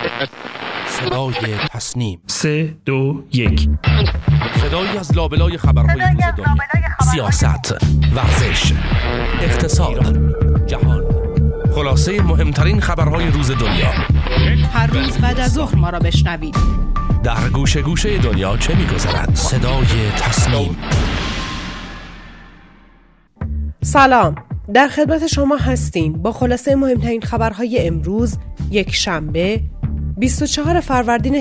صدای تصنیم 3 2 1 صدایی از لابلای خبرهای روز دنیا، سیاست، ورزش، اقتصاد، جهان، خلاصه مهمترین خبرهای روز دنیا. هر روز بعد از ظهر ما را بشنوید. در گوشه گوشه دنیا چه می‌گذرد؟ صدای تصنیم. سلام، در خدمت شما هستیم با خلاصه مهمترین خبرهای امروز، یک شنبه 24 فروردین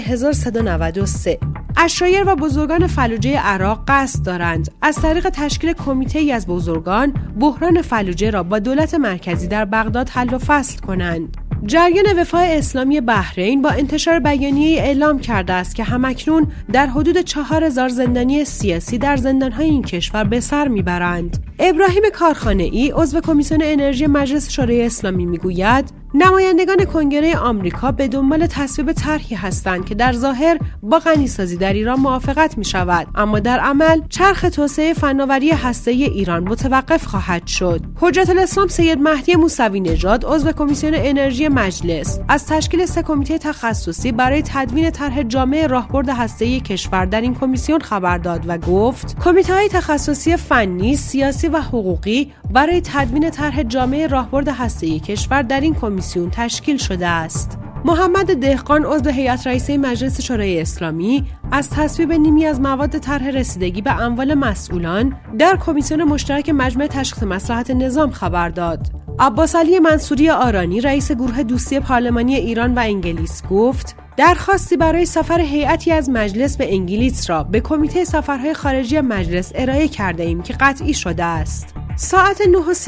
1393. اشایر و بزرگان فلوجه عراق قصد دارند از طریق تشکیل کمیته‌ای از بزرگان بحران فلوجه را با دولت مرکزی در بغداد حل و فصل کنند. جریان وفاق اسلامی بحرین با انتشار بیانیه‌ای اعلام کرده است که همکنون در حدود 4000 زندانی سیاسی در زندان‌های این کشور به سر می‌برند. ابراهیم کارخانه‌ای عضو کمیسیون انرژی مجلس شورای اسلامی می‌گوید نمایندگان کنگره آمریکا به دنبال تصویب طرحی هستند که در ظاهر با غنیسازی در ایران موافقت می شود، اما در عمل چرخ توسعه فناوری هسته‌ای ایران متوقف خواهد شد. حجت الاسلام سید مهدی موسوی نژاد عضو کمیسیون انرژی مجلس از تشکیل 3 کمیته تخصصی برای تدوین طرح جامع راهبرد هسته‌ای کشور در این کمیسیون خبر داد و گفت کمیته‌های تخصصی فنی، سیاسی و حقوقی برای تدوین طرح جامع راهبرد هسته‌ای کشور در این کمیسیون تشکیل شده است. محمد دهقان عضو هیئت رئیسه مجلس شورای اسلامی از تصویب نیمی از مواد طرح رسیدگی به اموال مسئولان در کمیسیون مشترک مجمع تشخیص مصلحت نظام خبر داد. عباس علی منصوری آرانی رئیس گروه دوستی پارلمانی ایران و انگلیس گفت درخواستی برای سفر هیئتی از مجلس به انگلیس را به کمیته سفرهای خارجی مجلس ارائه کرده ایم که قطعی شده است. ساعت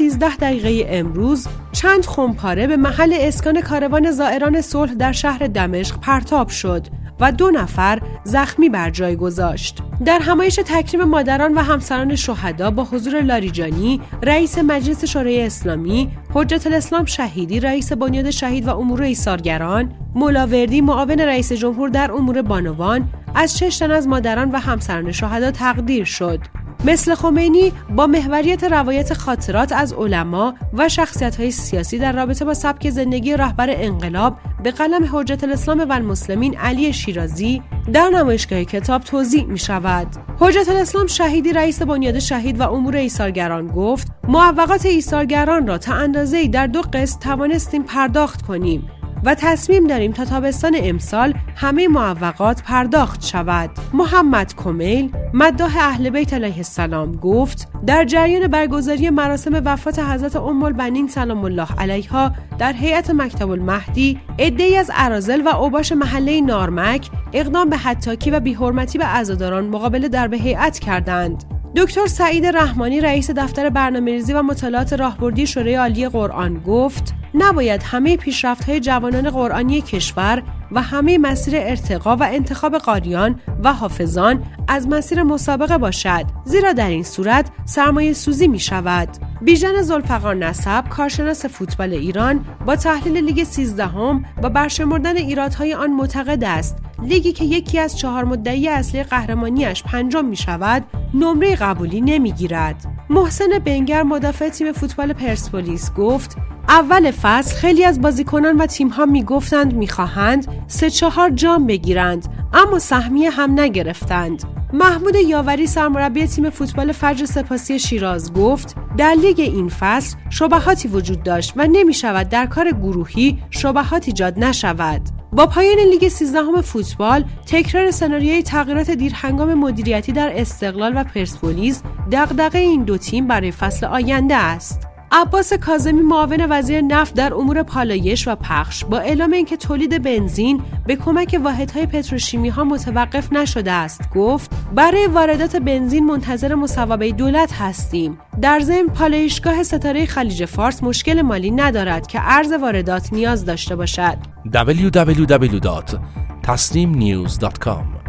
9:13 امروز چند خمپاره به محل اسکان کاروان زائران صلح در شهر دمشق پرتاب شد و 2 نفر زخمی بر جای گذاشت. در همایش تکریم مادران و همسران شهدا با حضور لاریجانی رئیس مجلس شورای اسلامی، حجت الاسلام شهیدی رئیس بنیاد شهید و امور ایثارگران، مولاوردی معاون رئیس جمهور در امور بانوان از 6 تن از مادران و همسران شهدا تقدیر شد. مثل خمینی با محوریت روایت خاطرات از علما و شخصیت‌های سیاسی در رابطه با سبک زندگی رهبر انقلاب به قلم حجت الاسلام و المسلمین علی شیرازی در نمایشگاه کتاب توزیع می‌شود. حجت الاسلام شهیدی رئیس بنیاد شهید و امور ایثارگران گفت معوقات ایثارگران را تا اندازه‌ای در 2 قسط توانستیم پرداخت کنیم و تصمیم داریم تا تابستان امسال همه معوقات پرداخت شود. محمد کمیل مداح اهل بیت علیه السلام گفت در جریان برگزاری مراسم وفات حضرت ام البنین سلام الله علیها در هیئت مکتب المهدی عده‌ای از اراذل و اوباش محله نارمک اقدام به هتاکی و بی‌حرمتی به عزاداران مقابله درب هیئت کردند. دکتر سعید رحمانی رئیس دفتر برنامه‌ریزی و مطالعات راهبردی شورای عالی قرآن گفت نباید همه پیشرفت‌های جوانان قرآنی کشور و همه مسیر ارتقا و انتخاب قاریان و حافظان از مسیر مسابقه باشد، زیرا در این صورت سرمایه سوزی می شود. بیژن ذوالفقار نسب کارشناس فوتبال ایران با تحلیل لیگ 13 و برشمردن ایرادهای آن معتقد است لیگی که یکی از 4 مدعی اصلی قهرمانیش 5م می شود نمره قبولی نمی گیرد. محسن بنگر مدافع تیم فوتبال پرسپولیس گفت اول فصل خیلی از بازیکنان و تیم‌ها می‌گفتند می‌خواهند 3-4 جام بگیرند اما سهمیه هم نگرفتند. محمود یاوری سرمربی تیم فوتبال فجر سپاسی شیراز گفت در لیگ این فصل شبهاتی وجود داشت و نمی‌شود در کار گروهی شبهات ایجاد نشود. با پایان لیگ 13 فوتبال تکرار سناریوی تغییرات دیرهنگام مدیریتی در استقلال و پرسپولیس دغدغه این 2 تیم برای فصل آینده است. عباس کاظمی معاون وزیر نفت در امور پالایش و پخش با اعلام اینکه تولید بنزین به کمک واحدهای پتروشیمی ها متوقف نشده است گفت برای واردات بنزین منتظر مصوبه دولت هستیم. در ضمن پالایشگاه ستاره خلیج فارس مشکل مالی ندارد که ارز واردات نیاز داشته باشد. www.tasnimnews.com